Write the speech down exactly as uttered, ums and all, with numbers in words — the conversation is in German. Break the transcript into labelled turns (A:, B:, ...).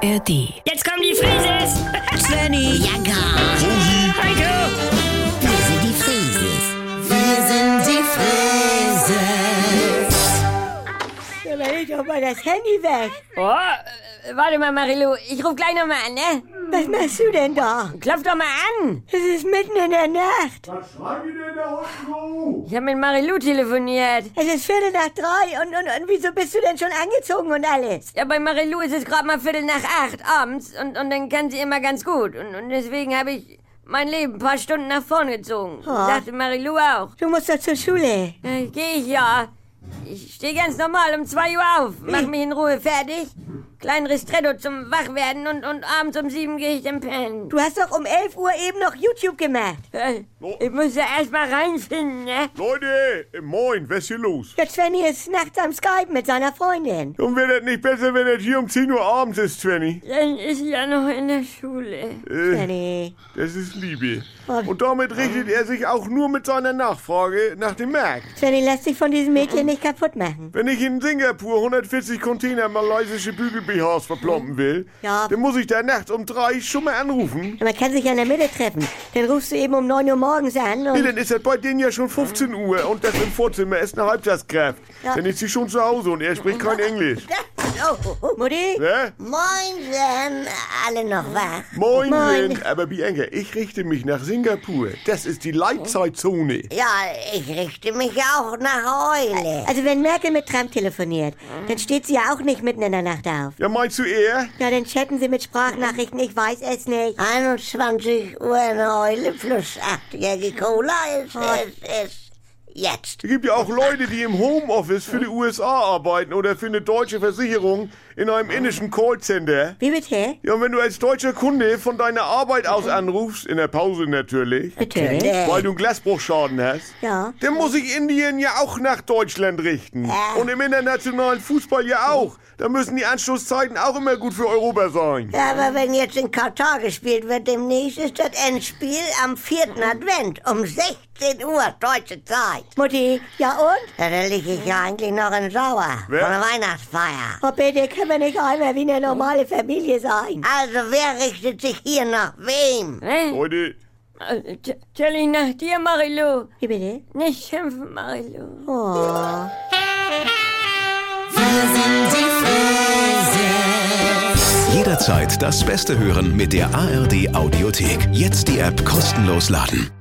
A: R D.
B: Jetzt kommen die Frises!
C: Svenny, ja gar.
B: Heiko!
C: Wir sind die Frieses. Wir sind die Frieses.
D: Ja, leg doch mal das Handy weg.
B: Oh, äh, warte mal, Marilu, ich ruf gleich nochmal an, ne?
D: Was machst du denn da?
B: Klopf doch mal an!
D: Es ist mitten in der Nacht.
E: Was schreiben die denn da unten so?
B: Ich hab mit Marilu telefoniert.
D: Es ist Viertel nach drei und, und, und wieso bist du denn schon angezogen und alles?
B: Ja, bei Marilu ist es gerade mal Viertel nach acht abends und, und dann kann sie immer ganz gut. Und, und deswegen habe ich mein Leben ein paar Stunden nach vorne gezogen.
D: Oh.
B: Sagte Marilu auch.
D: Du musst doch zur Schule.
B: Ja, geh ich ja. Ich stehe ganz normal um zwei Uhr auf, mach mich in Ruhe fertig, kleinen Ristretto zum Wachwerden und, und abends um sieben gehe ich dann pennen.
D: Du hast doch um elf Uhr eben noch YouTube gemacht.
B: Äh, Ich muss ja erst mal reinfinden, ne?
E: Leute, äh, moin, was ist hier los?
D: Ja, Svenny ist nachts am Skype mit seiner Freundin.
E: Und wäre das nicht besser, wenn das hier um zehn Uhr abends ist, Svenny?
B: Dann ist sie ja noch in der Schule.
E: Äh,
D: Svenny.
E: das ist Liebe.
D: Oh.
E: Und damit richtet er sich auch nur mit seiner Nachfrage nach dem Markt.
D: Svenny lässt sich von diesem Mädchen nicht kaputt machen.
E: Wenn ich in Singapur hundertvierzig Container malaysische Bügel-B Hs verplomben will,
D: Ja.
E: dann muss ich da nachts um drei schon mal anrufen.
D: Man kann sich ja in der Mitte treffen. Dann rufst du eben um neun Uhr morgens an
E: Nee,
D: und...
E: dann ist das bei denen ja schon fünfzehn Uhr und das im Vorzimmer ist eine Halbtagskraft.
D: Ja.
E: Dann ist sie schon zu Hause und er spricht kein Englisch.
D: Oh, Mutti?
E: Ja?
C: Moinsen, alle noch wach?
E: Moin,
D: Moin.
E: Moin. Aber Bianca, ich richte mich nach Singapur. Das ist die Leitzeitzone.
C: Ja, ich richte mich auch nach Eule.
D: Also wenn Merkel mit Trump telefoniert, dann steht sie ja auch nicht mitten in der Nacht auf.
E: Ja, meinst du er?
D: Ja, dann chatten sie mit Sprachnachrichten, ich weiß es nicht.
C: einundzwanzig Uhr eine Eule plus achtjährige Cola ist es ist jetzt.
E: Es gibt ja auch Leute, die im Homeoffice für die U S A arbeiten oder für eine deutsche Versicherung in einem indischen Callcenter.
D: Wie bitte?
E: Ja, und wenn du als deutscher Kunde von deiner Arbeit aus anrufst, in der Pause natürlich,
D: Natürlich.
E: weil du einen Glasbruchschaden hast,
D: Ja.
E: dann muss sich Indien ja auch nach Deutschland richten. Und im internationalen Fußball ja auch. Da müssen die Anschlusszeiten auch immer gut für Europa sein.
C: Ja, aber wenn jetzt in Katar gespielt wird, demnächst ist das Endspiel am vierten Advent um sechzehn Uhr deutsche Zeit.
D: Mutti, ja und?
C: Ja, da liege ich ja eigentlich noch in Sauer
E: Wer?
C: von der Weihnachtsfeier.
D: Oh bitte, können wir nicht einmal wie eine normale Familie sein?
C: Also wer richtet sich hier nach wem?
B: Ne?
E: Leute,
B: Äh, t- Tell ich nach dir, Marilu.
D: Wie bitte?
B: Nicht schimpfen, Marilu.
D: Oh.
A: Jederzeit das Beste hören mit der A R D Audiothek. Jetzt die App kostenlos laden.